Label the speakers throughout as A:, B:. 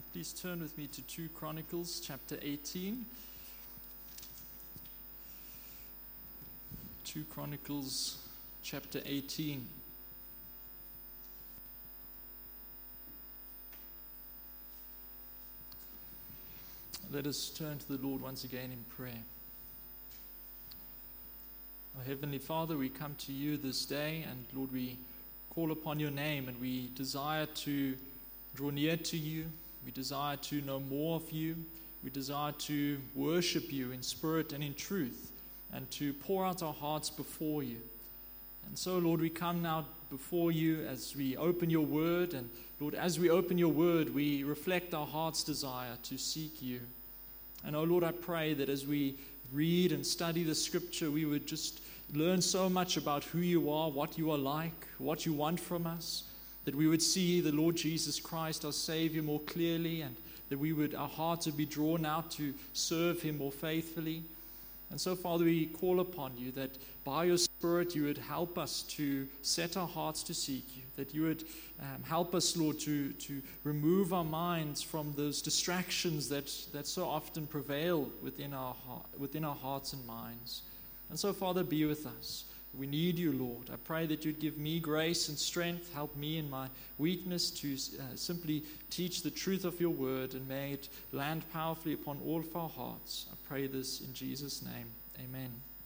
A: Please turn with me to 2 Chronicles chapter 18. 2 Chronicles chapter 18. Let us turn to the Lord once again in prayer. Our Heavenly Father, we come to you this day, and Lord, we call upon your name, and we desire to draw near to you. We desire to know more of you. We desire to worship you in spirit and in truth, and to pour out our hearts before you. And so, Lord, we come now before you as we open your word. And Lord, as we open your word, we reflect our heart's desire to seek you. And oh Lord, I pray that as we read and study the scripture, we would just learn so much about who you are, what you are like, what you want from us, that we would see the Lord Jesus Christ, our Savior, more clearly, and that our hearts would be drawn out to serve him more faithfully. And so, Father, we call upon you that by your Spirit you would help us to set our hearts to seek you, that you would help us, Lord, to remove our minds from those distractions that so often prevail within our hearts and minds. And so, Father, be with us. We need you, Lord. I pray that you'd give me grace and strength. Help me in my weakness to simply teach the truth of your word, and may it land powerfully upon all of our hearts. I pray this in Jesus' name. Amen.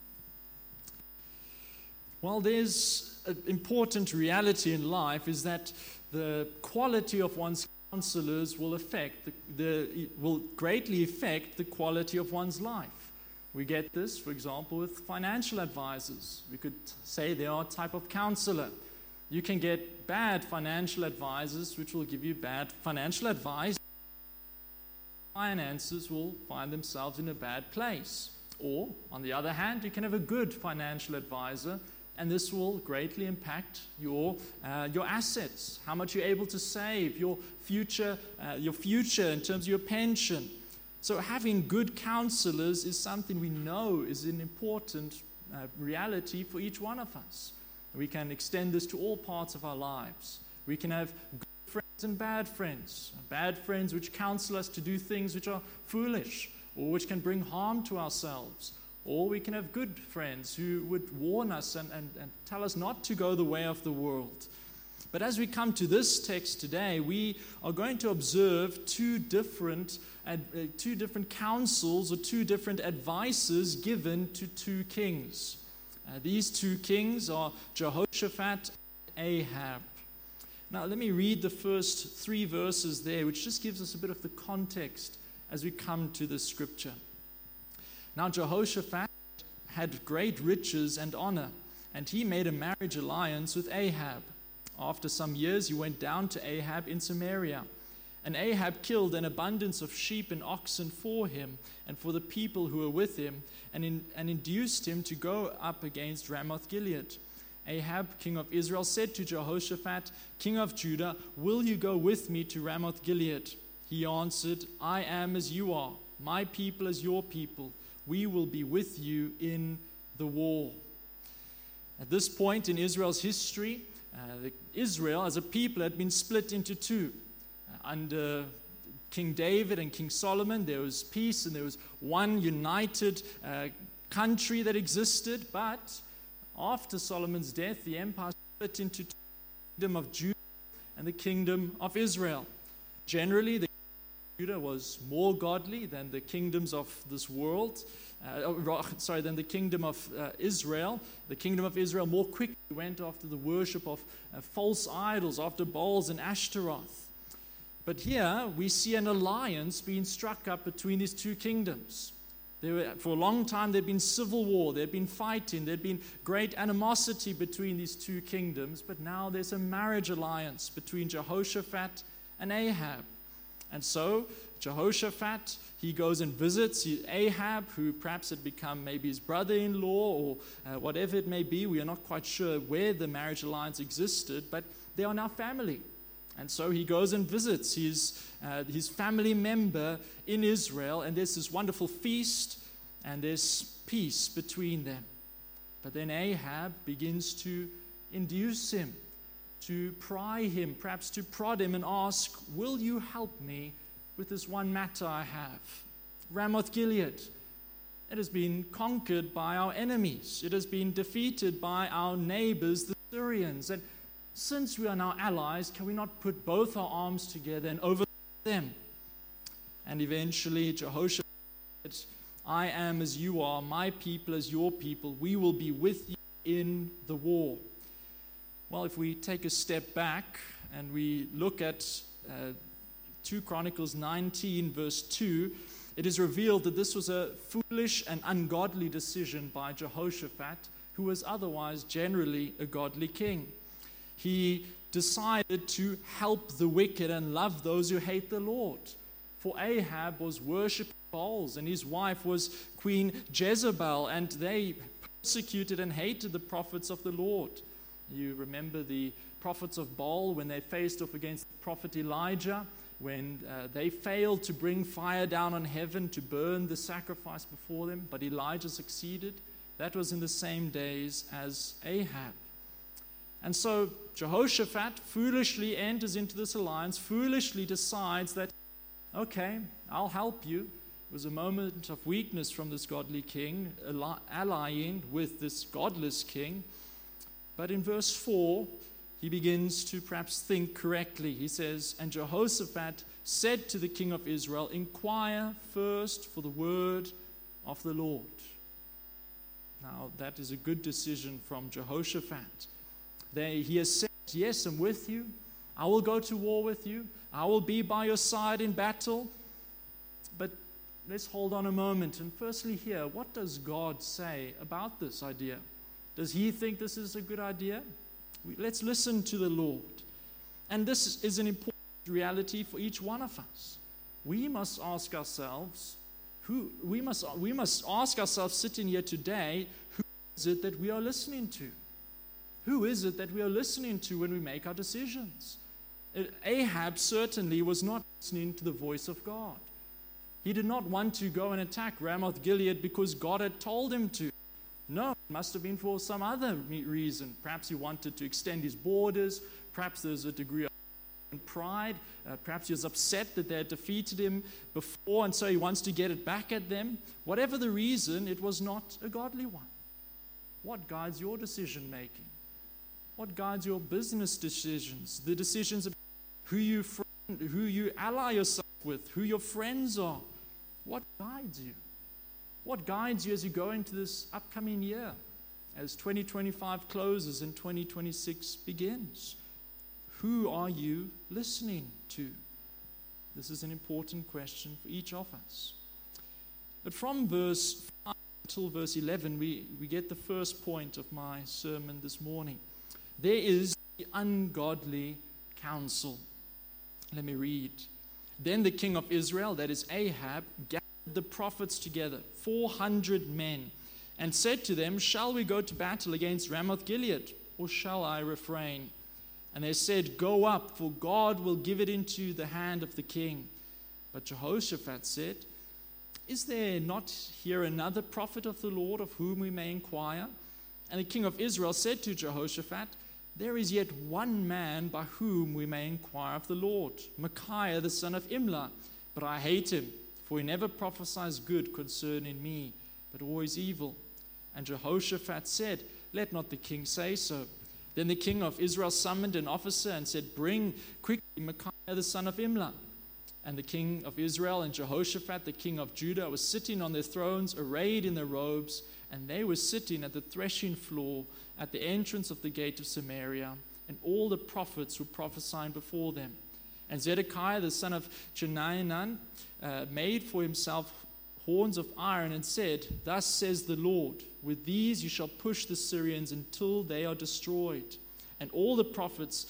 A: Well, there's an important reality in life is that the quality of one's counselors will greatly affect the quality of one's life. We get this, for example, with financial advisors. We could say they are a type of counselor. You can get bad financial advisors, which will give you bad financial advice. Finances will find themselves in a bad place. Or, on the other hand, you can have a good financial advisor, and this will greatly impact your assets, how much you're able to save, your future in terms of your pension. So having good counselors is something we know is an important reality for each one of us. We can extend this to all parts of our lives. We can have good friends and bad friends. Bad friends which counsel us to do things which are foolish or which can bring harm to ourselves. Or we can have good friends who would warn us and tell us not to go the way of the world. But as we come to this text today, we are going to observe two different counsels or two different advices given to two kings. These two kings are Jehoshaphat and Ahab. Now let me read the first 3 verses there, which just gives us a bit of the context as we come to this scripture. Now Jehoshaphat had great riches and honor, and he made a marriage alliance with Ahab. After some years, he went down to Ahab in Samaria. And Ahab killed an abundance of sheep and oxen for him and for the people who were with him, and induced him to go up against Ramoth-Gilead. Ahab, king of Israel, said to Jehoshaphat, king of Judah, will you go with me to Ramoth-Gilead? He answered, I am as you are, my people as your people. We will be with you in the war. At this point in Israel's history, Israel as a people had been split into two. Under King David and King Solomon, there was peace and there was one united country that existed. But after Solomon's death, the empire split into two, the kingdom of Judah and the kingdom of Israel. Generally, the kingdom of Judah was more godly than the kingdoms of this world. Than the kingdom of Israel. The kingdom of Israel more quickly went after the worship of false idols, after Baals and Ashtaroth. But here we see an alliance being struck up between these two kingdoms. For a long time there had been civil war, there had been fighting, there had been great animosity between these two kingdoms, but now there's a marriage alliance between Jehoshaphat and Ahab. And so Jehoshaphat, he goes and visits Ahab, who perhaps had become maybe his brother-in-law or whatever it may be. We are not quite sure where the marriage alliance existed, but they are now family. And so he goes and visits his family member in Israel, and there's this wonderful feast, and there's peace between them. But then Ahab begins to induce him, to pry him, perhaps to prod him and ask, will you help me with this one matter I have. Ramoth Gilead. It has been conquered by our enemies. It has been defeated by our neighbors, the Syrians. And since we are now allies, can we not put both our arms together and overthrow them? And eventually Jehoshaphat said, I am as you are, my people as your people. We will be with you in the war. Well, if we take a step back and we look at 2 Chronicles 19, verse 2, it is revealed that this was a foolish and ungodly decision by Jehoshaphat, who was otherwise generally a godly king. He decided to help the wicked and love those who hate the Lord. For Ahab was worshiping Baals, and his wife was Queen Jezebel, and they persecuted and hated the prophets of the Lord. You remember the prophets of Baal when they faced off against the prophet Elijah, when they failed to bring fire down on heaven to burn the sacrifice before them, but Elijah succeeded. That was in the same days as Ahab. And so Jehoshaphat foolishly enters into this alliance, foolishly decides that, okay, I'll help you. It was a moment of weakness from this godly king, allying with this godless king. But in verse 4, he begins to perhaps think correctly. He says, and Jehoshaphat said to the king of Israel, inquire first for the word of the Lord. Now, that is a good decision from Jehoshaphat. He has said, yes, I'm with you. I will go to war with you. I will be by your side in battle. But let's hold on a moment and firstly hear, what does God say about this idea? Does he think this is a good idea? Let's listen to the Lord. And this is an important reality for each one of us. We must ask ourselves, we must ask ourselves sitting here today, who is it that we are listening to? Who is it that we are listening to when we make our decisions? Ahab certainly was not listening to the voice of God. He did not want to go and attack Ramoth Gilead because God had told him to. No, it must have been for some other reason. Perhaps he wanted to extend his borders. Perhaps there's a degree of pride. Perhaps he was upset that they had defeated him before, and so he wants to get it back at them. Whatever the reason, it was not a godly one. What guides your decision making? What guides your business decisions? The decisions of who you ally yourself with, who your friends are. What guides you? What guides you as you go into this upcoming year, as 2025 closes and 2026 begins? Who are you listening to? This is an important question for each of us. But from verse 5 until verse 11, we get the first point of my sermon this morning. There is the ungodly counsel. Let me read. Then the king of Israel, that is Ahab, gathered the prophets together, 400 men, and said to them, shall we go to battle against Ramoth Gilead, or shall I refrain? And they said, go up, for God will give it into the hand of the king. But Jehoshaphat said, is there not here another prophet of the Lord of whom we may inquire? And the king of Israel said to Jehoshaphat, there is yet one man by whom we may inquire of the Lord, Micaiah the son of Imlah, but I hate him, for he never prophesies good concerning me, but always evil. And Jehoshaphat said, let not the king say so. Then the king of Israel summoned an officer and said, bring quickly Micaiah the son of Imlah. And the king of Israel and Jehoshaphat, the king of Judah, were sitting on their thrones, arrayed in their robes, and they were sitting at the threshing floor at the entrance of the gate of Samaria, and all the prophets were prophesying before them. And Zedekiah, the son of Chenaanah, made for himself horns of iron and said, thus says the Lord, with these you shall push the Syrians until they are destroyed. And all the prophets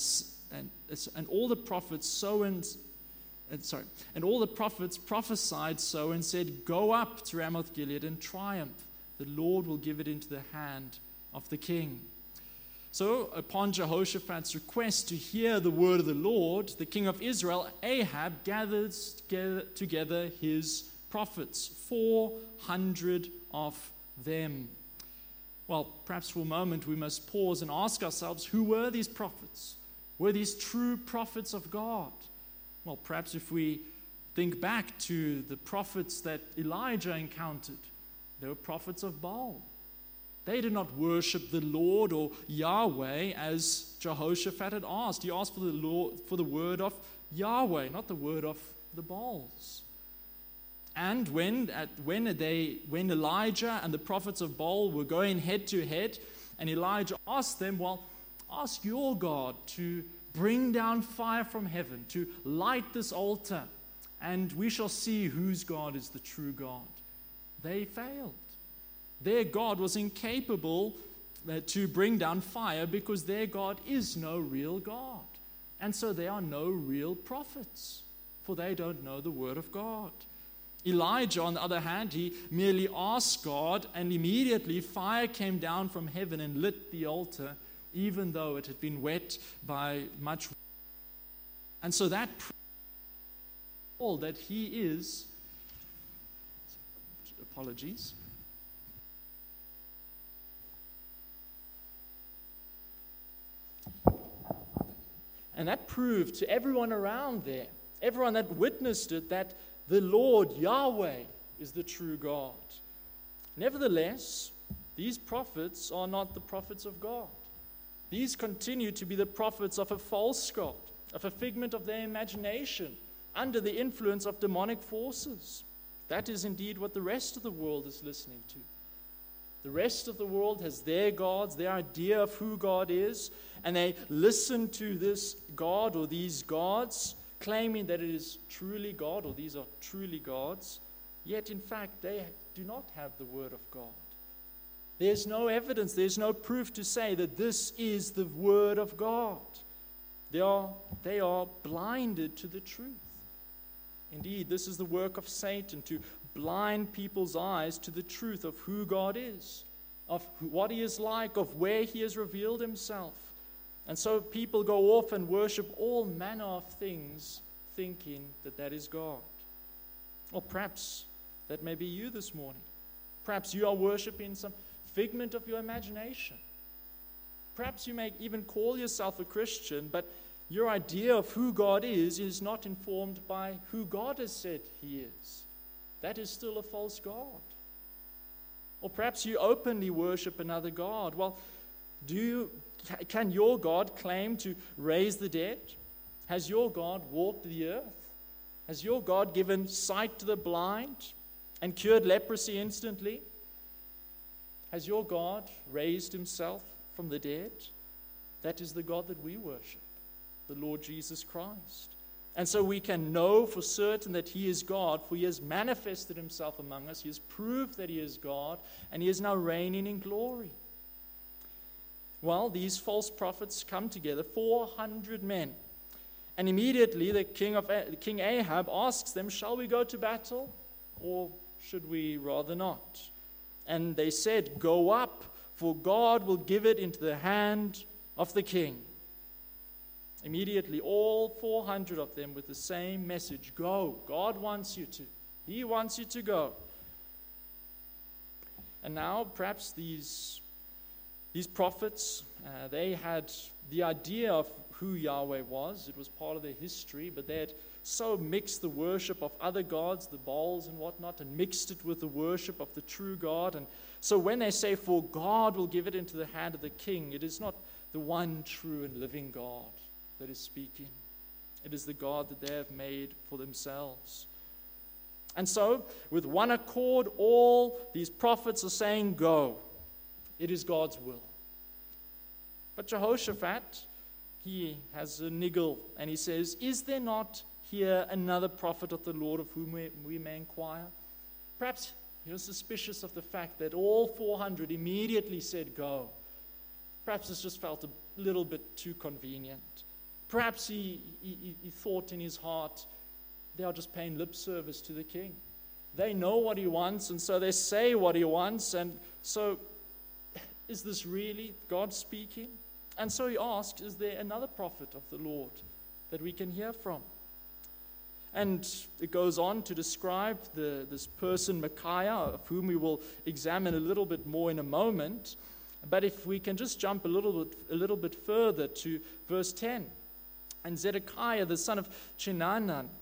A: prophesied so and said, go up to Ramoth Gilead and triumph. The Lord will give it into the hand of the king. So upon Jehoshaphat's request to hear the word of the Lord, the king of Israel, Ahab, gathered together his prophets, 400 of them. Well, perhaps for a moment we must pause and ask ourselves, who were these prophets? Were these true prophets of God? Well, perhaps if we Think back to the prophets that Elijah encountered. They were prophets of Baal. They did not worship the Lord or Yahweh as Jehoshaphat had asked. He asked for the word of Yahweh, not the word of the Baals. And when Elijah and the prophets of Baal were going head to head, and Elijah asked them, well, ask your God to bring down fire from heaven, to light this altar, and we shall see whose God is the true God. They failed. Their God was incapable to bring down fire because their God is no real God. And so they are no real prophets, for they don't know the word of God. Elijah, on the other hand, he merely asked God, and immediately fire came down from heaven and lit the altar, even though it had been wet by much rain. And so that proves that he is, apologies, and that proved to everyone around there, everyone that witnessed it, that the Lord Yahweh is the true God. Nevertheless, these prophets are not the prophets of God. These continue to be the prophets of a false god, of a figment of their imagination, under the influence of demonic forces. That is indeed what the rest of the world is listening to. The rest of the world has their gods, their idea of who God is, and they listen to this God or these gods, claiming that it is truly God, or these are truly gods, yet in fact they do not have the word of God. There's no evidence, there's no proof to say that this is the word of God. They are blinded to the truth. Indeed, this is the work of Satan, to blind people's eyes to the truth of who God is, of what he is like, of where he has revealed himself. And so people go off and worship all manner of things, thinking that that is God. Or perhaps that may be you this morning. Perhaps you are worshiping some figment of your imagination. Perhaps you may even call yourself a Christian, but your idea of who God is not informed by who God has said he is. That is still a false God. Or perhaps you openly worship another God. Well, can your God claim to raise the dead? Has your God walked the earth? Has your God given sight to the blind and cured leprosy instantly? Has your God raised himself from the dead? That is the God that we worship, the Lord Jesus Christ. And so we can know for certain that he is God, for he has manifested himself among us. He has proved that he is God, and he is now reigning in glory. Well, these false prophets come together, 400 men. And immediately the King Ahab asks them, shall we go to battle, or should we rather not? And they said, go up, for God will give it into the hand of the king. Immediately, all 400 of them with the same message, go. God wants you to. He wants you to go. And now, perhaps these prophets, they had the idea of who Yahweh was. It was part of their history, but they had so mixed the worship of other gods, the Baals and whatnot, and mixed it with the worship of the true God. And so when they say, for God will give it into the hand of the king, it is not the one true and living God that is speaking. It is the God that they have made for themselves. And so, with one accord, all these prophets are saying, go. It is God's will. But Jehoshaphat, he has a niggle, and he says, is there not here another prophet of the Lord of whom we may inquire? Perhaps he was suspicious of the fact that all 400 immediately said, go. Perhaps this just felt a little bit too convenient. Perhaps he thought in his heart, they are just paying lip service to the king. They know what he wants, and so they say what he wants. And so, is this really God speaking? And so he asked, is there another prophet of the Lord that we can hear from? And it goes on to describe this person, Micaiah, of whom we will examine a little bit more in a moment. But if we can just jump a little bit further to verse 10. And Zedekiah, the son of Chenaanah,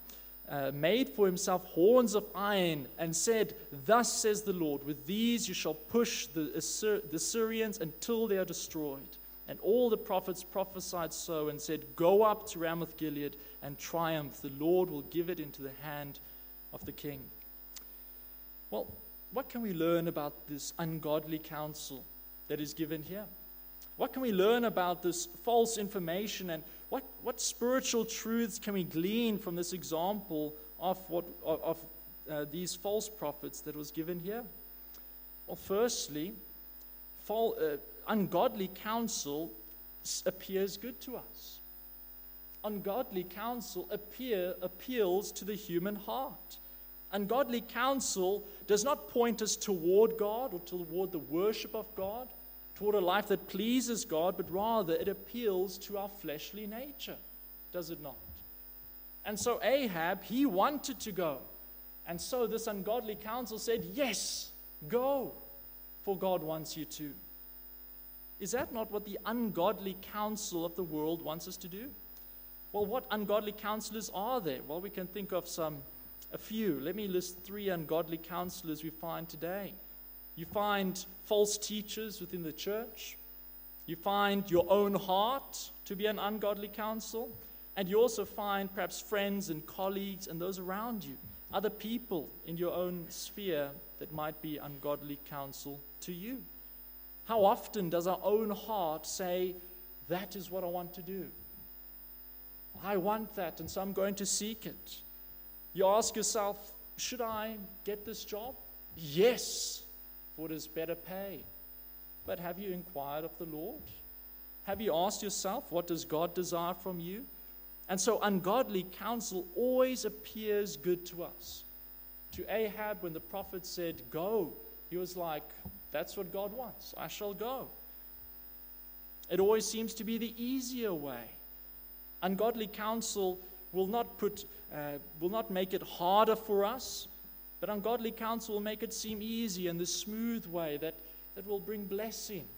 A: made for himself horns of iron and said, "Thus says the Lord, with these you shall push the Syrians until they are destroyed." And all the prophets prophesied so and said, "Go up to Ramoth Gilead and triumph. The Lord will give it into the hand of the king." Well, what can we learn about this ungodly counsel that is given here? What can we learn about this false information, and what spiritual truths can we glean from this example of these false prophets that was given here? Well, firstly, ungodly counsel appears good to us. Ungodly counsel appeals to the human heart. Ungodly counsel does not point us toward God or toward the worship of God, toward a life that pleases God, but rather it appeals to our fleshly nature, does it not? And so Ahab, he wanted to go. And so this ungodly counsel said, "Yes, go, for God wants you to." Is that not what the ungodly counsel of the world wants us to do? Well, what ungodly counselors are there? Well, we can think of a few. Let me list 3 ungodly counselors we find today. You find false teachers within the church. You find your own heart to be an ungodly counsel. And you also find perhaps friends and colleagues and those around you, other people in your own sphere that might be ungodly counsel to you. How often does our own heart say, "That is what I want to do. I want that, and so I'm going to seek it." You ask yourself, "Should I get this job?" Yes, for it is better pay. But have you inquired of the Lord? Have you asked yourself, what does God desire from you? And so ungodly counsel always appears good to us. To Ahab, when the prophet said, "Go," he was like, "That's what God wants. I shall go." It always seems to be the easier way. Ungodly counsel will not make it harder for us, but ungodly counsel will make it seem easy in the smooth way that will bring blessing.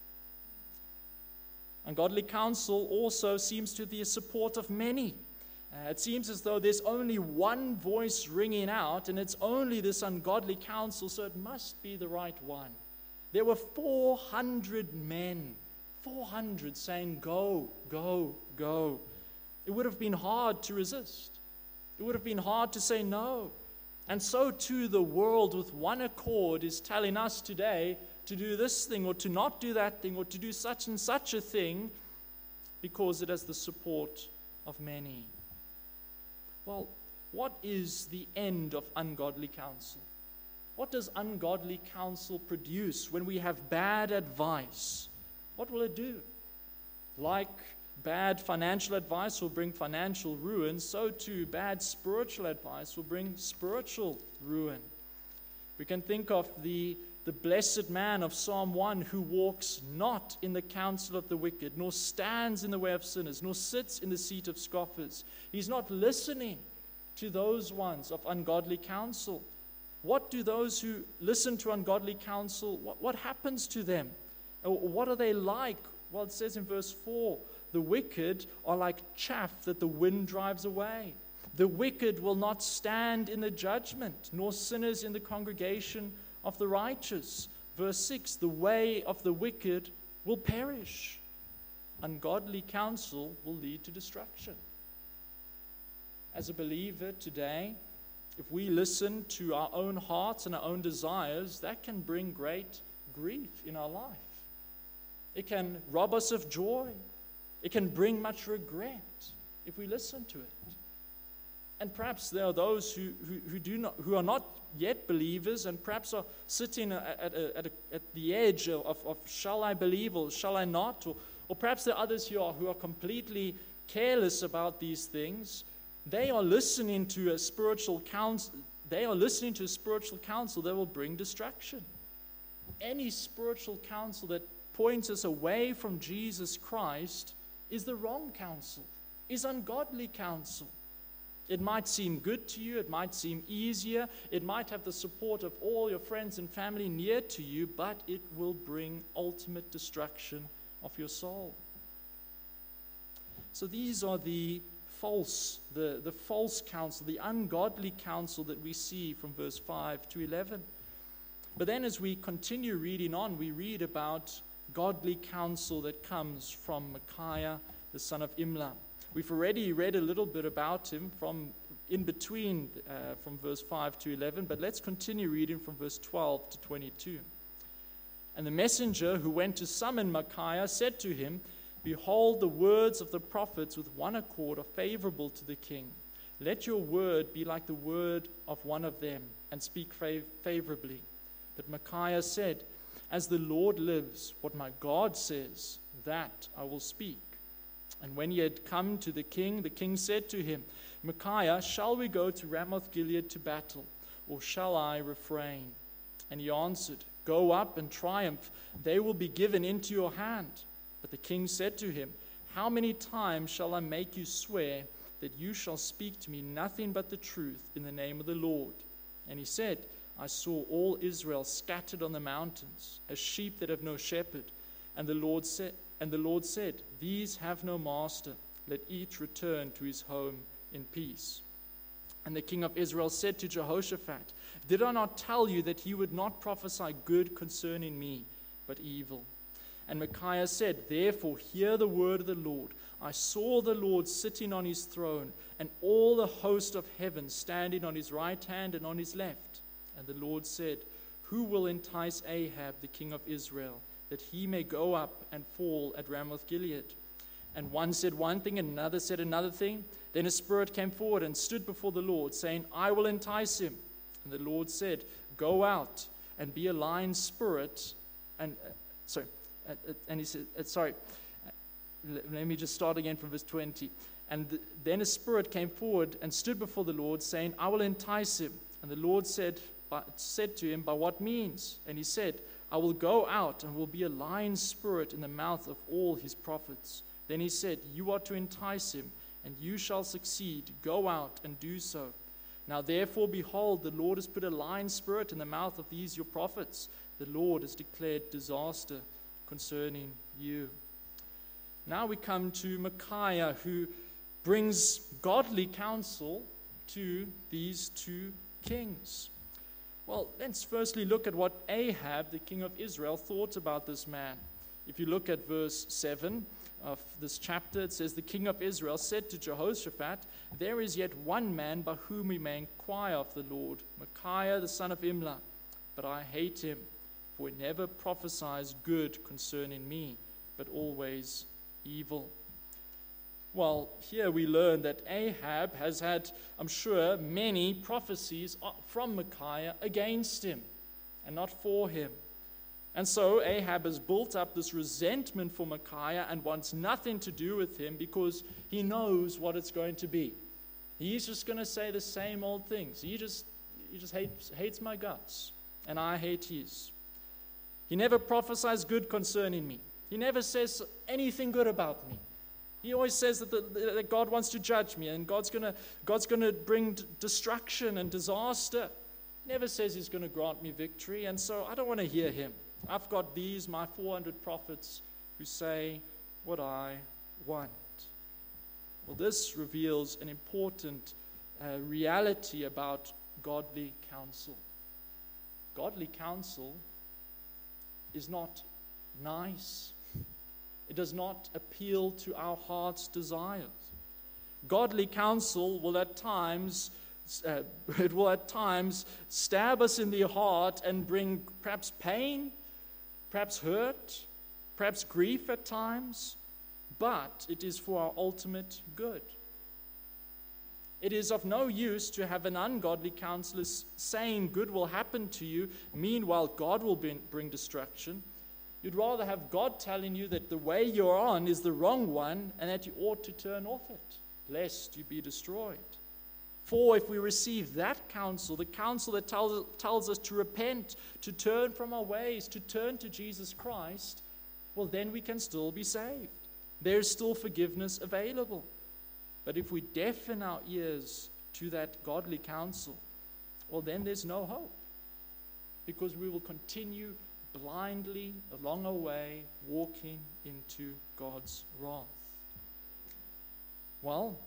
A: Ungodly counsel also seems to be the support of many. It seems as though there's only one voice ringing out, and it's only this ungodly counsel, so it must be the right one. There were 400 men, 400 saying, "Go, go, go." It would have been hard to resist. It would have been hard to say no. And so too the world with one accord is telling us today to do this thing or to not do that thing or to do such and such a thing because it has the support of many. Well, what is the end of ungodly counsel? What does ungodly counsel produce when we have bad advice? What will it do? Like bad financial advice will bring financial ruin, so too bad spiritual advice will bring spiritual ruin. We can think of the blessed man of Psalm 1 who walks not in the counsel of the wicked, nor stands in the way of sinners, nor sits in the seat of scoffers. He's not listening to those ones of ungodly counsel. What do those who listen to ungodly counsel, what happens to them? What are they like? Well, it says in verse 4, the wicked are like chaff that the wind drives away. The wicked will not stand in the judgment, nor sinners in the congregation of the righteous. Verse 6, the way of the wicked will perish. Ungodly counsel will lead to destruction. As a believer today, if we listen to our own hearts and our own desires, that can bring great grief in our life. It can rob us of joy. It can bring much regret if we listen to it. And perhaps there are those who are not yet believers and perhaps are sitting at the edge of shall I believe or shall I not? Or perhaps there are others who are completely careless about these things. They are listening to a spiritual counsel. They are listening to a spiritual counsel that will bring destruction. Any spiritual counsel that points us away from Jesus Christ is the wrong counsel, is ungodly counsel. It might seem good to you, it might seem easier, it might have the support of all your friends and family near to you, but it will bring ultimate destruction of your soul. So these are the the false counsel, the ungodly counsel that we see from verse 5 to 11. But then as we continue reading on, we read about godly counsel that comes from Micaiah, the son of Imlah. We've already read a little bit about him from verse 5 to 11, but let's continue reading from verse 12 to 22. And the messenger who went to summon Micaiah said to him, "Behold, the words of the prophets with one accord are favorable to the king. Let your word be like the word of one of them, and speak favorably." But Micaiah said, "As the Lord lives, what my God says, that I will speak." And when he had come to the king said to him, "Micaiah, shall we go to Ramoth-Gilead to battle, or shall I refrain?" And he answered, "Go up and triumph. They will be given into your hand." But the king said to him, "How many times shall I make you swear that you shall speak to me nothing but the truth in the name of the Lord?" And he said, "I saw all Israel scattered on the mountains, as sheep that have no shepherd. And the Lord said, These have no master. Let each return to his home in peace." And the king of Israel said to Jehoshaphat, "Did I not tell you that he would not prophesy good concerning me, but evil?" And Micaiah said, "Therefore hear the word of the Lord. I saw the Lord sitting on his throne, and all the host of heaven standing on his right hand and on his left. And the Lord said, Who will entice Ahab, the king of Israel, that he may go up and fall at Ramoth-Gilead?" And one said one thing, and another said another thing. Then a spirit came forward and stood before the Lord, saying, "I will entice him." And the Lord said, "Go out and be a lying spirit." Let me just start again from verse 20. Then a spirit came forward and stood before the Lord, saying, "I will entice him." And the Lord said to him, "By what means?" And he said, "I will go out and will be a lying spirit in the mouth of all his prophets." Then he said, "You are to entice him, and you shall succeed. Go out and do so. Now therefore, behold, the Lord has put a lying spirit in the mouth of these your prophets. The Lord has declared disaster concerning you." Now we come to Micaiah, who brings godly counsel to these two kings. Well, let's firstly look at what Ahab, the king of Israel, thought about this man. If you look at verse 7 of this chapter, it says, "The king of Israel said to Jehoshaphat, There is yet one man by whom we may inquire of the Lord, Micaiah the son of Imlah. But I hate him, for he never prophesies good concerning me, but always evil." Well, here we learn that Ahab has had, I'm sure, many prophecies from Micaiah against him and not for him. And so Ahab has built up this resentment for Micaiah and wants nothing to do with him because he knows what it's going to be. He's just going to say the same old things. He just hates my guts, and I hate his. He never prophesies good concerning me. He never says anything good about me. He always says that God wants to judge me and God's going to bring destruction and disaster. Never says he's going to grant me victory, and so I don't want to hear him. I've got my 400 prophets who say what I want. Well, this reveals an important reality about godly counsel. Godly counsel is not nice. It does not appeal to our heart's desires. Godly counsel will at times stab us in the heart and bring perhaps pain, perhaps hurt, perhaps grief at times, but it is for our ultimate good. It is of no use to have an ungodly counselor saying good will happen to you, meanwhile God will bring destruction. You'd rather have God telling you that the way you're on is the wrong one and that you ought to turn off it, lest you be destroyed. For if we receive that counsel, the counsel that tells us to repent, to turn from our ways, to turn to Jesus Christ, well, then we can still be saved. There's still forgiveness available. But if we deafen our ears to that godly counsel, well, then there's no hope, because we will continue blindly along our way, walking into God's wrath. Well,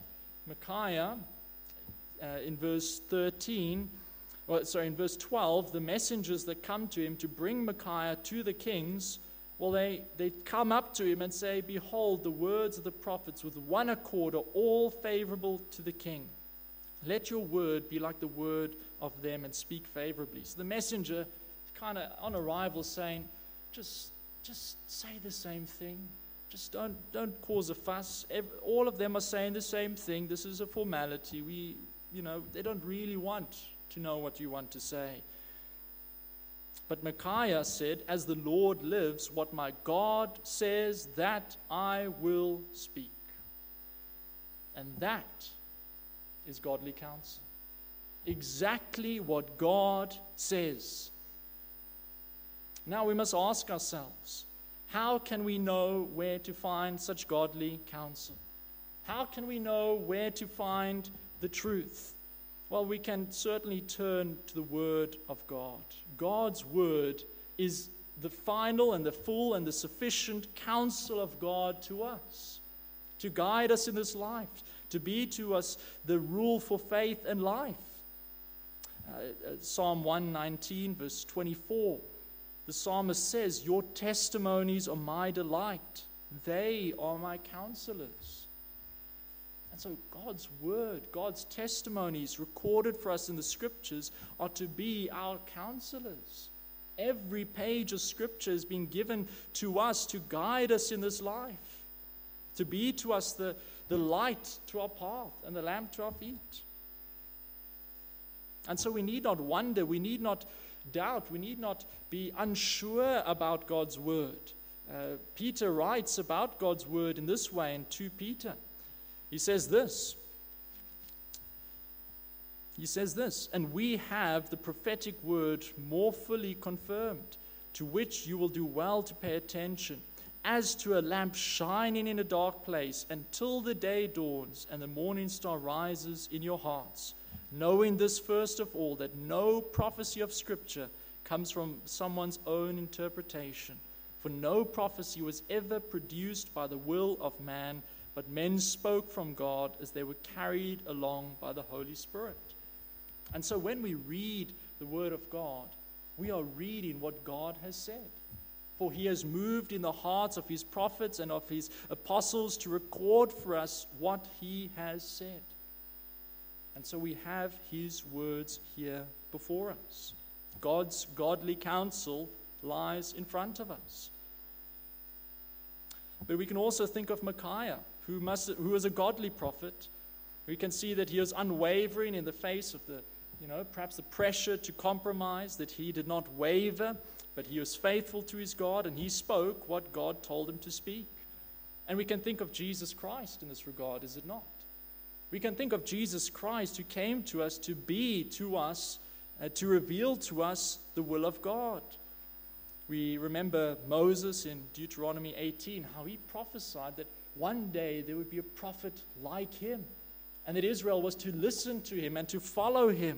A: Micaiah, in verse 13, in verse 12, the messengers that come to him to bring Micaiah to the kings, well, they come up to him and say, "Behold, the words of the prophets with one accord are all favorable to the king. Let your word be like the word of them and speak favorably." So the messenger, kind of on arrival, saying, just say the same thing. Just don't cause a fuss. All of them are saying the same thing. This is a formality. They don't really want to know what you want to say. But Micaiah said, "As the Lord lives, what my God says, that I will speak." And that is godly counsel. Exactly what God says. Now we must ask ourselves, how can we know where to find such godly counsel? How can we know where to find the truth? Well, we can certainly turn to the Word of God. God's Word is the final and the full and the sufficient counsel of God to us, to guide us in this life, to be to us the rule for faith and life. Psalm 119, verse 24, the psalmist says, "Your testimonies are my delight. They are my counselors." And so God's word, God's testimonies recorded for us in the scriptures are to be our counselors. Every page of scripture has been given to us to guide us in this life, to be to us the light to our path and the lamp to our feet. And so we need not wonder, we need not doubt, we need not be unsure about God's word. Peter writes about God's word in this way in 2 Peter. He says this, "And we have the prophetic word more fully confirmed, to which you will do well to pay attention, as to a lamp shining in a dark place until the day dawns and the morning star rises in your hearts, knowing this first of all, that no prophecy of Scripture comes from someone's own interpretation. For no prophecy was ever produced by the will of man, but men spoke from God as they were carried along by the Holy Spirit." And so when we read the Word of God, we are reading what God has said. For he has moved in the hearts of his prophets and of his apostles to record for us what he has said. And so we have his words here before us. God's godly counsel lies in front of us. But we can also think of Micaiah, who was a godly prophet. We can see that he was unwavering in the face of perhaps the pressure to compromise, that he did not waver, but he was faithful to his God, and he spoke what God told him to speak. And we can think of Jesus Christ in this regard, is it not? We can think of Jesus Christ, who came to us to be to us, to reveal to us the will of God. We remember Moses in Deuteronomy 18, how he prophesied that one day there would be a prophet like him, and that Israel was to listen to him and to follow him.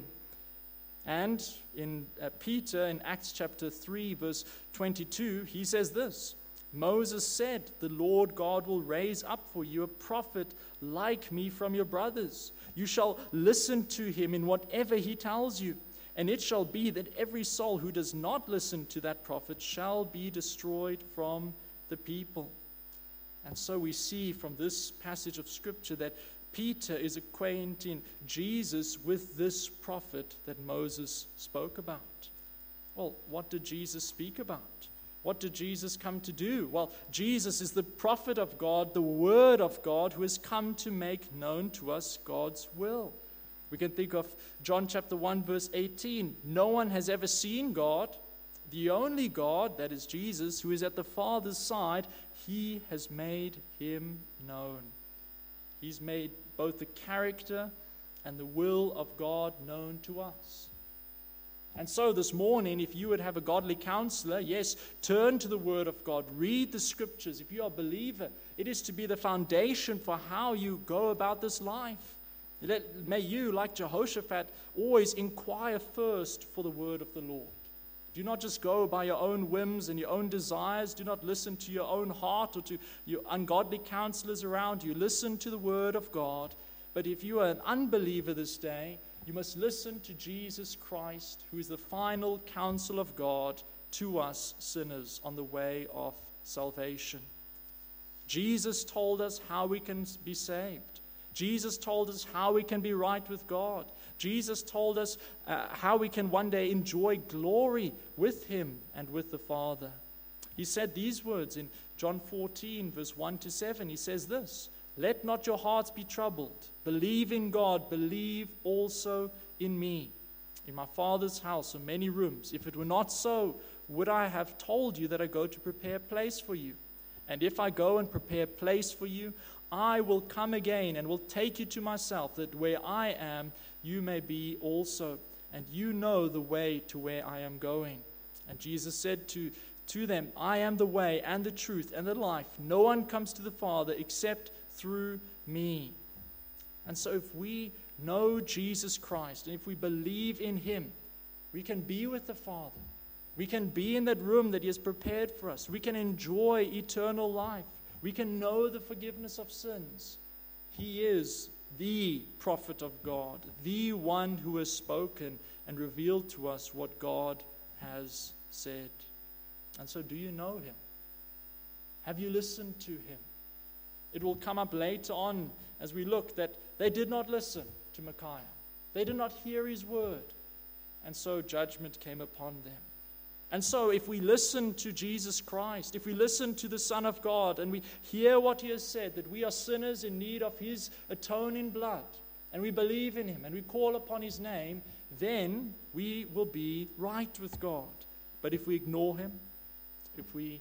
A: And in Peter, in Acts chapter 3, verse 22, he says this, Moses said, "The Lord God will raise up for you a prophet like me from your brothers. You shall listen to him in whatever he tells you. And it shall be that every soul who does not listen to that prophet shall be destroyed from the people." And so we see from this passage of Scripture that Peter is acquainting Jesus with this prophet that Moses spoke about. Well, what did Jesus speak about? What did Jesus come to do? Well, Jesus is the prophet of God, the Word of God, who has come to make known to us God's will. We can think of John chapter 1, verse 18. No one has ever seen God. The only God, that is Jesus, who is at the Father's side, he has made him known. He's made both the character and the will of God known to us. And so this morning, if you would have a godly counselor, yes, turn to the Word of God, read the Scriptures. If you are a believer, it is to be the foundation for how you go about this life. May you, like Jehoshaphat, always inquire first for the word of the Lord. Do not just go by your own whims and your own desires. Do not listen to your own heart or to your ungodly counselors around you. Listen to the word of God, But if you are an unbeliever this day, you must listen to Jesus Christ, who is the final counsel of God to us sinners on the way of salvation. Jesus told us how we can be saved. Jesus told us how we can be right with God. Jesus told us how we can one day enjoy glory with him and with the Father. He said these words in John 14, verse 1 to 7. He says this, "Let not your hearts be troubled. Believe in God. Believe also in me. In my Father's house are many rooms. If it were not so, would I have told you that I go to prepare a place for you? And if I go and prepare a place for you, I will come again and will take you to myself, that where I am, you may be also. And you know the way to where I am going." And Jesus said to them, "I am the way and the truth and the life. No one comes to the Father except through me." And so if we know Jesus Christ, and if we believe in him, we can be with the Father. We can be in that room that he has prepared for us. We can enjoy eternal life. We can know the forgiveness of sins. He is the prophet of God, the one who has spoken and revealed to us what God has said. And so, do you know him? Have you listened to him? It will come up later on as we look that they did not listen to Micaiah. They did not hear his word. And so judgment came upon them. And so if we listen to Jesus Christ, if we listen to the Son of God, and we hear what he has said, that we are sinners in need of his atoning blood, and we believe in him, and we call upon his name, then we will be right with God. But if we ignore him, if we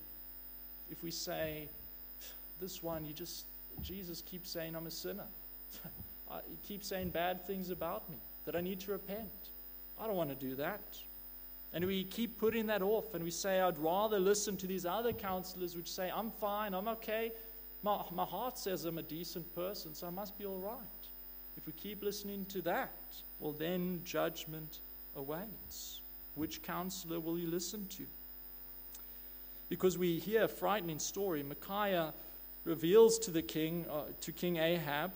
A: say, this one, Jesus keeps saying I'm a sinner. He keeps saying bad things about me, that I need to repent. I don't want to do that. And we keep putting that off, and we say, I'd rather listen to these other counselors which say, I'm fine, I'm okay. My heart says I'm a decent person, so I must be all right. If we keep listening to that, well, then judgment awaits. Which counselor will you listen to? Because we hear a frightening story. Micaiah reveals to the king, to King Ahab,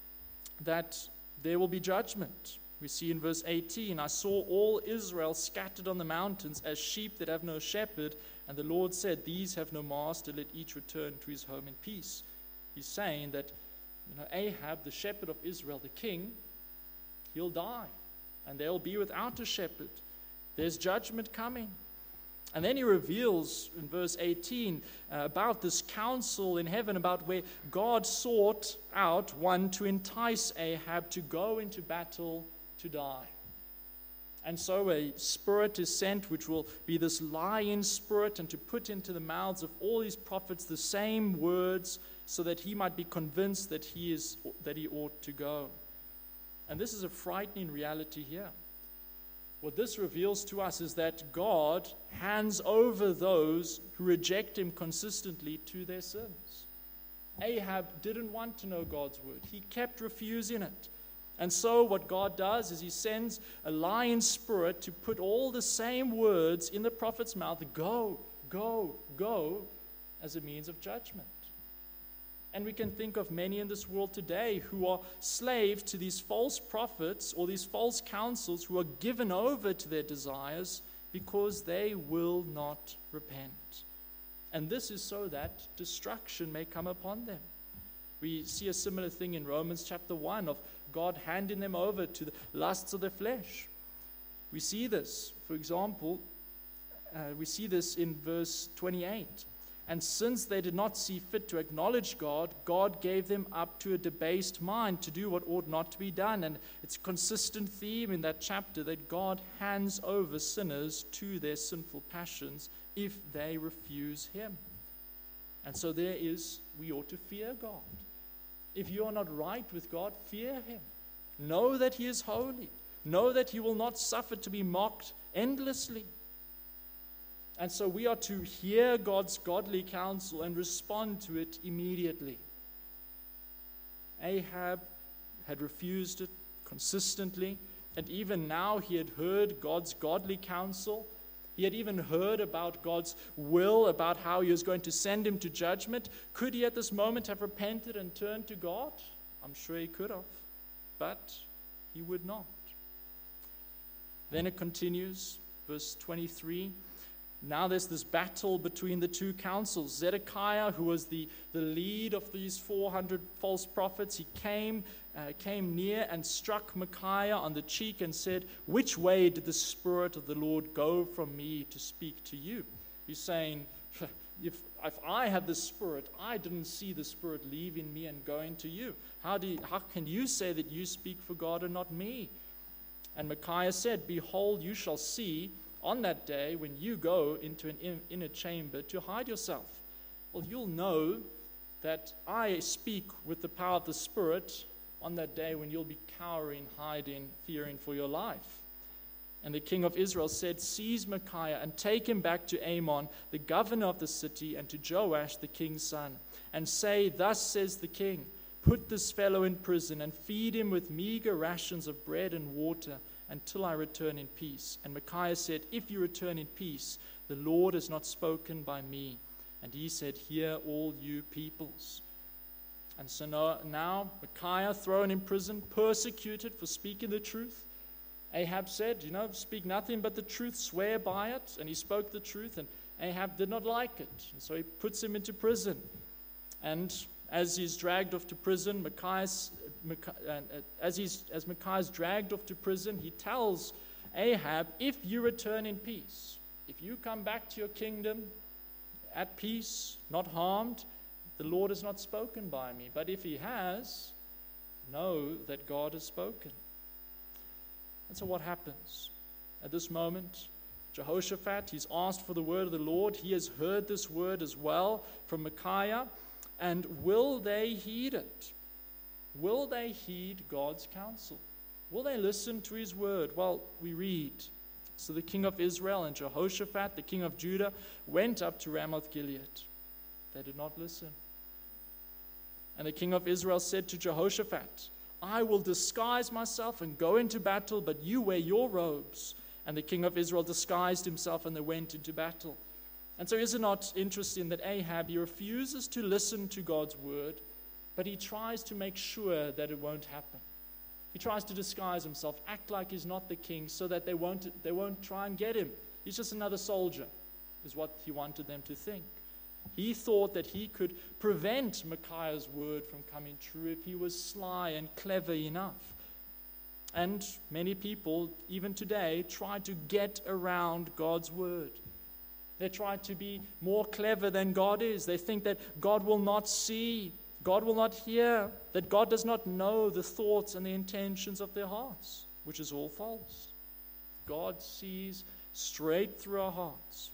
A: that there will be judgment. We see in verse 18, "I saw all Israel scattered on the mountains as sheep that have no shepherd, and the Lord said, these have no master, let each return to his home in peace." He's saying that Ahab, the shepherd of Israel, the king, he'll die, and they'll be without a shepherd. There's judgment coming. And then he reveals in verse 18 about this counsel in heaven, about where God sought out one to entice Ahab to go into battle to die. And so a spirit is sent, which will be this lying spirit, and to put into the mouths of all these prophets the same words, so that he might be convinced that he ought to go. And this is a frightening reality here. What this reveals to us is that God hands over those who reject him consistently to their sins. Ahab didn't want to know God's word. He kept refusing it. And so what God does is he sends a lying spirit to put all the same words in the prophet's mouth, go, go, go, as a means of judgment. And we can think of many in this world today who are slaves to these false prophets or these false counsels, who are given over to their desires because they will not repent. And this is so that destruction may come upon them. We see a similar thing in Romans chapter 1 of God handing them over to the lusts of the flesh. We see this, for example, we see this in verse 28. "And since they did not see fit to acknowledge God, God gave them up to a debased mind to do what ought not to be done." And it's a consistent theme in that chapter that God hands over sinners to their sinful passions if they refuse him. And so we ought to fear God. If you are not right with God, fear him. Know that he is holy. Know that he will not suffer to be mocked endlessly. And so we are to hear God's godly counsel and respond to it immediately. Ahab had refused it consistently, and even now he had heard God's godly counsel. He had even heard about God's will, about how he was going to send him to judgment. Could he at this moment have repented and turned to God? I'm sure he could have. but he would not. Then it continues, verse 23. Now there's this battle between the two councils. Zedekiah, who was the lead of these 400 false prophets, he came near and struck Micaiah on the cheek and said, "Which way did the Spirit of the Lord go from me to speak to you?" He's saying, if I have the Spirit, I didn't see the Spirit leaving me and going to you. How can you say that you speak for God and not me? And Micaiah said, "Behold, you shall see on that day when you go into an inner chamber to hide yourself. Well, you'll know that I speak with the power of the Spirit on that day when you'll be cowering, hiding, fearing for your life." And the king of Israel said, "Seize Micaiah and take him back to Amon, the governor of the city, and to Joash, the king's son, and say, 'Thus says the king, put this fellow in prison and feed him with meager rations of bread and water until I return in peace.'" And Micaiah said, "If you return in peace, the Lord has not spoken by me." And he said, "Hear all you peoples." And so now Micaiah, thrown in prison, persecuted for speaking the truth. Ahab said, "Speak nothing but the truth, swear by it." And he spoke the truth, and Ahab did not like it. And so he puts him into prison. And as he's dragged off to prison, as Micaiah's dragged off to prison, he tells Ahab, "If you return in peace, if you come back to your kingdom at peace, not harmed, the Lord has not spoken by me. But if he has, know that God has spoken." And so what happens? At this moment, Jehoshaphat, he's asked for the word of the Lord. He has heard this word as well from Micaiah. And will they heed it? Will they heed God's counsel? Will they listen to his word? Well, we read, "So the king of Israel and Jehoshaphat, the king of Judah, went up to Ramoth Gilead." They did not listen. And the king of Israel said to Jehoshaphat, "I will disguise myself and go into battle, but you wear your robes." And the king of Israel disguised himself, and they went into battle. And so is it not interesting that Ahab, he refuses to listen to God's word, but he tries to make sure that it won't happen. He tries to disguise himself, act like he's not the king, so that they won't try and get him. He's just another soldier, is what he wanted them to think. He thought that he could prevent Micaiah's word from coming true if he was sly and clever enough. And many people, even today, try to get around God's word. They try to be more clever than God is. They think that God will not see, God will not hear, that God does not know the thoughts and the intentions of their hearts, which is all false. God sees straight through our hearts.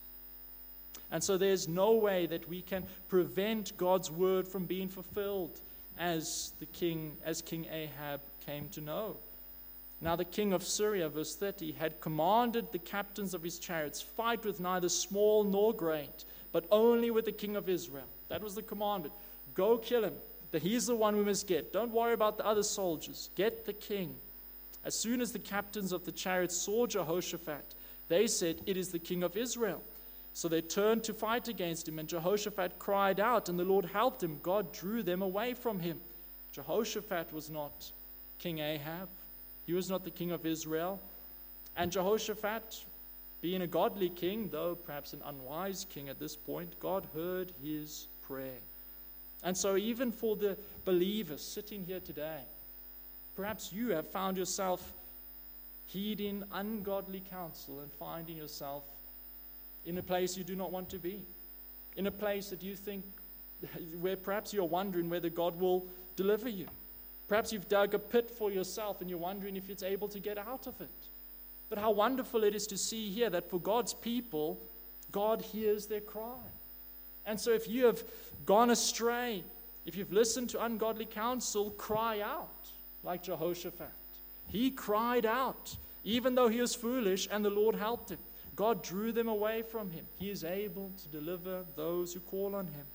A: And so there's no way that we can prevent God's word from being fulfilled as King Ahab came to know. Now the king of Syria, verse 30, had commanded the captains of his chariots, "Fight with neither small nor great, but only with the king of Israel." That was the commandment. Go kill him. He's the one we must get. Don't worry about the other soldiers. Get the king. As soon as the captains of the chariots saw Jehoshaphat, they said, "It is the king of Israel." So they turned to fight against him, and Jehoshaphat cried out, and the Lord helped him. God drew them away from him. Jehoshaphat was not King Ahab. He was not the king of Israel. And Jehoshaphat, being a godly king, though perhaps an unwise king at this point, God heard his prayer. And so even for the believers sitting here today, perhaps you have found yourself heeding ungodly counsel and finding yourself in a place you do not want to be, in a place that you think, where perhaps you're wondering whether God will deliver you. Perhaps you've dug a pit for yourself and you're wondering if it's able to get out of it. But how wonderful it is to see here that for God's people, God hears their cry. And so if you have gone astray, if you've listened to ungodly counsel, cry out like Jehoshaphat. He cried out, even though he was foolish, and the Lord helped him. God drew them away from him. He is able to deliver those who call on him.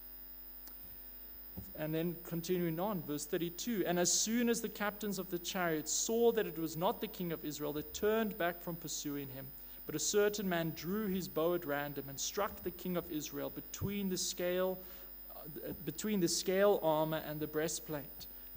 A: And then continuing on, verse 32, "And as soon as the captains of the chariots saw that it was not the king of Israel, they turned back from pursuing him. But a certain man drew his bow at random and struck the king of Israel between the scale armor and the breastplate.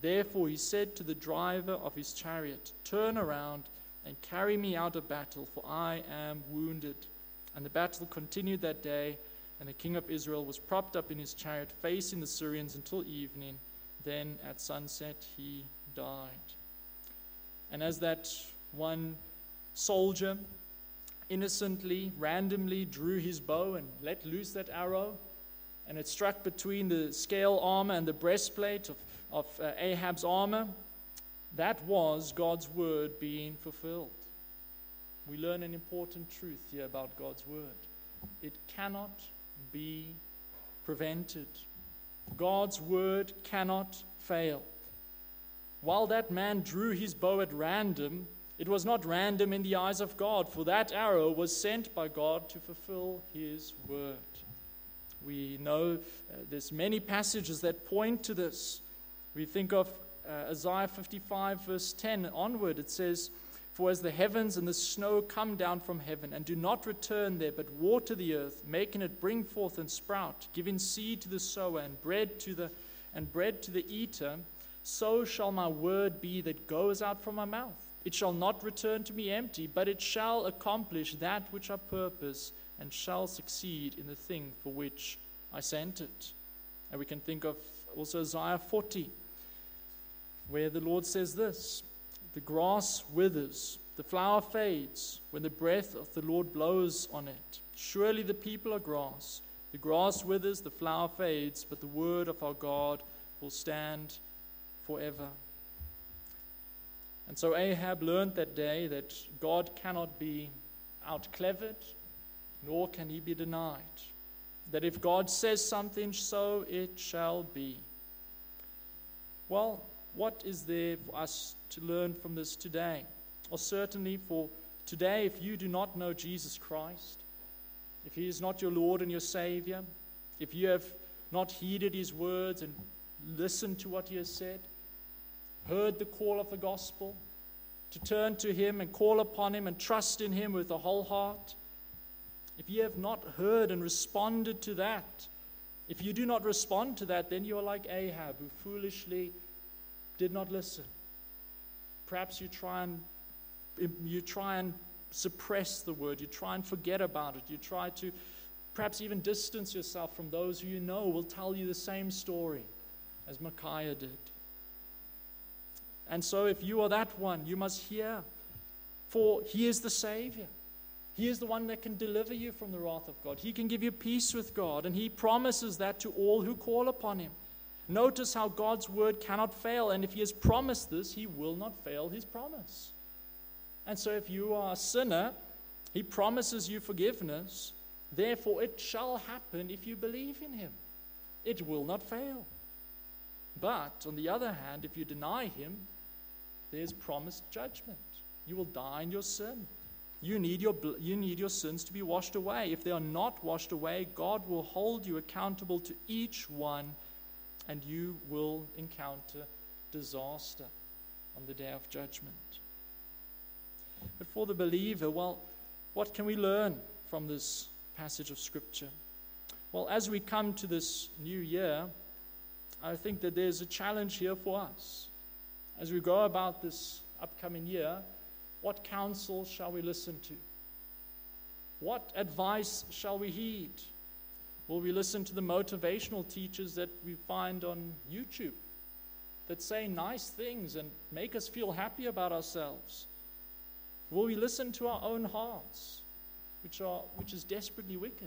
A: Therefore he said to the driver of his chariot, "Turn around and carry me out of battle, for I am wounded." And the battle continued that day, and the king of Israel was propped up in his chariot, facing the Syrians until evening. Then at sunset he died. And as that one soldier innocently, randomly drew his bow and let loose that arrow, and it struck between the scale armor and the breastplate of Ahab's armor, that was God's word being fulfilled. We learn an important truth here about God's word. It cannot be prevented. God's word cannot fail. While that man drew his bow at random, it was not random in the eyes of God, for that arrow was sent by God to fulfill his word. We know there's many passages that point to this. We think of Isaiah 55 verse 10 onward. It says, "For as the heavens and the snow come down from heaven and do not return there, but water the earth, making it bring forth and sprout, giving seed to the sower and bread to the eater, so shall my word be that goes out from my mouth. It shall not return to me empty, but it shall accomplish that which I purpose and shall succeed in the thing for which I sent it." And we can think of also Isaiah 40, where the Lord says this, "The grass withers, the flower fades, when the breath of the Lord blows on it. Surely the people are grass. The grass withers, the flower fades, but the word of our God will stand forever." And so Ahab learned that day that God cannot be out-clevered, nor can he be denied. That if God says something, so it shall be. Well, what is there for us to learn from this today? Or certainly for today, if you do not know Jesus Christ, if he is not your Lord and your Savior, if you have not heeded his words and listened to what he has said, heard the call of the gospel, to turn to him and call upon him and trust in him with the whole heart, if you have not heard and responded to that, if you do not respond to that, then you are like Ahab, who foolishly did not listen. Perhaps you try and suppress the word, you try and forget about it, you try to perhaps even distance yourself from those who you know will tell you the same story as Micaiah did. And so if you are that one, you must hear, for he is the Savior. He is the one that can deliver you from the wrath of God. He can give you peace with God, and he promises that to all who call upon him. Notice how God's word cannot fail, and if he has promised this, he will not fail his promise. And so if you are a sinner, he promises you forgiveness. Therefore, it shall happen if you believe in him. It will not fail. But on the other hand, if you deny him, there's promised judgment. You will die in your sin. You need your sins to be washed away. If they are not washed away, God will hold you accountable to each one, and you will encounter disaster on the day of judgment. But for the believer, well, what can we learn from this passage of Scripture? Well, as we come to this new year, I think that there's a challenge here for us. As we go about this upcoming year, what counsel shall we listen to? What advice shall we heed? Will we listen to the motivational teachers that we find on YouTube that say nice things and make us feel happy about ourselves? Will we listen to our own hearts, which is desperately wicked?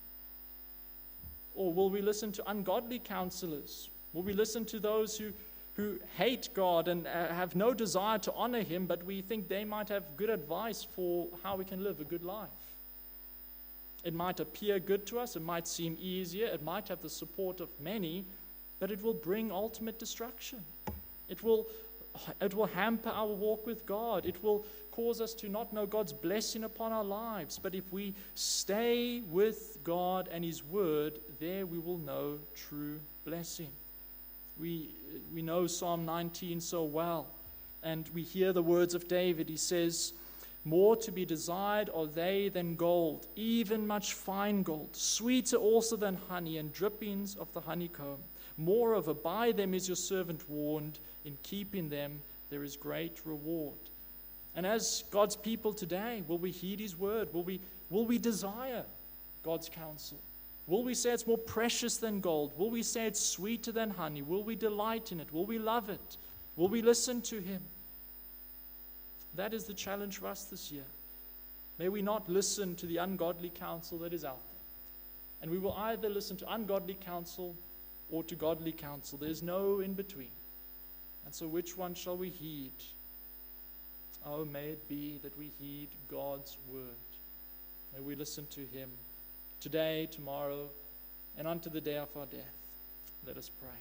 A: Or will we listen to ungodly counselors? Will we listen to those who hate God and have no desire to honor him, but we think they might have good advice for how we can live a good life? It might appear good to us, it might seem easier, it might have the support of many, but it will bring ultimate destruction. It will hamper our walk with God. It will cause us to not know God's blessing upon our lives. But if we stay with God and his word, there we will know true blessing. We know Psalm 19 so well, and we hear the words of David. He says, "More to be desired are they than gold, even much fine gold, sweeter also than honey and drippings of the honeycomb. Moreover, by them is your servant warned. In keeping them, there is great reward. And as God's people today, will we heed his word? Will we desire God's counsel? Will we say it's more precious than gold? Will we say it's sweeter than honey? Will we delight in it? Will we love it? Will we listen to him? That is the challenge for us this year. May we not listen to the ungodly counsel that is out there. And we will either listen to ungodly counsel or to godly counsel. There's no in between. And so which one shall we heed? Oh, may it be that we heed God's word. May we listen to him today, tomorrow, and unto the day of our death. Let us pray.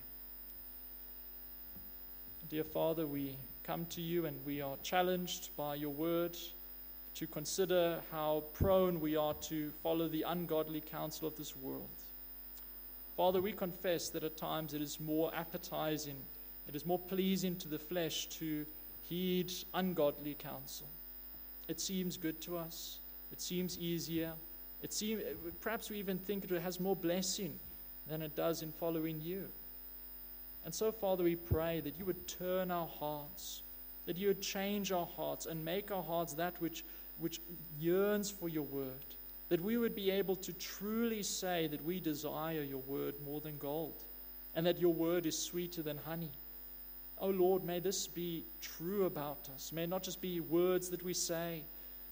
A: Dear Father, we come to you and we are challenged by your word to consider how prone we are to follow the ungodly counsel of this world. Father, we confess that at times it is more appetizing, it is more pleasing to the flesh to heed ungodly counsel. It seems good to us. It seems easier. Perhaps we even think it has more blessing than it does in following you. And so, Father, we pray that you would turn our hearts, that you would change our hearts and make our hearts that which yearns for your word, that we would be able to truly say that we desire your word more than gold, and that your word is sweeter than honey. Oh Lord, may this be true about us. May it not just be words that we say.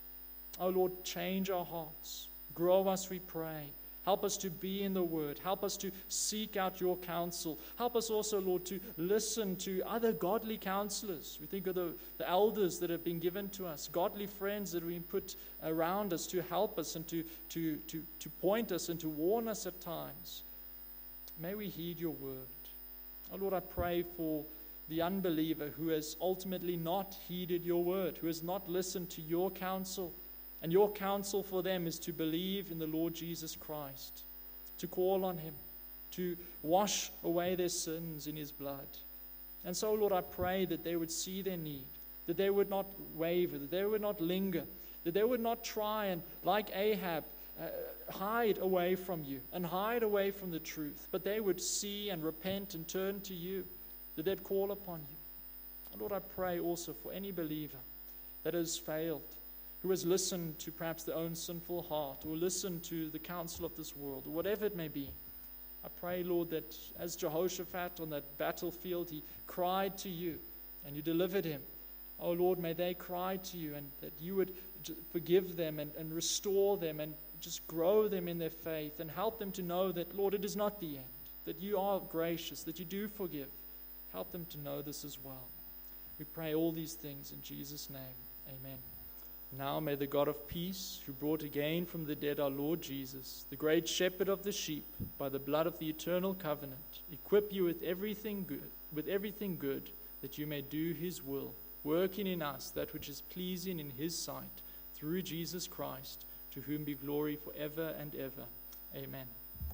A: Oh Lord, change our hearts. Grow us, we pray. Help us to be in the word. Help us to seek out your counsel. Help us also, Lord, to listen to other godly counselors. We think of the elders that have been given to us, godly friends that have been put around us to help us and to point us and to warn us at times. May we heed your word. Oh Lord, I pray for the unbeliever who has ultimately not heeded your word, who has not listened to your counsel. And your counsel for them is to believe in the Lord Jesus Christ, to call on him, to wash away their sins in his blood. And so, Lord, I pray that they would see their need, that they would not waver, that they would not linger, that they would not try and, like Ahab, hide away from you and hide away from the truth, but they would see and repent and turn to you, that they'd call upon you. And Lord, I pray also for any believer that has failed, who has listened to perhaps their own sinful heart, or listened to the counsel of this world, or whatever it may be. I pray, Lord, that as Jehoshaphat on that battlefield, he cried to you, and you delivered him. Oh, Lord, may they cry to you, and that you would forgive them and restore them, and just grow them in their faith, and help them to know that, Lord, it is not the end, that you are gracious, that you do forgive. Help them to know this as well. We pray all these things in Jesus' name. Amen. Now may the God of peace, who brought again from the dead our Lord Jesus, the great shepherd of the sheep, by the blood of the eternal covenant, equip you with everything good, that you may do his will, working in us that which is pleasing in his sight, through Jesus Christ, to whom be glory forever and ever. Amen.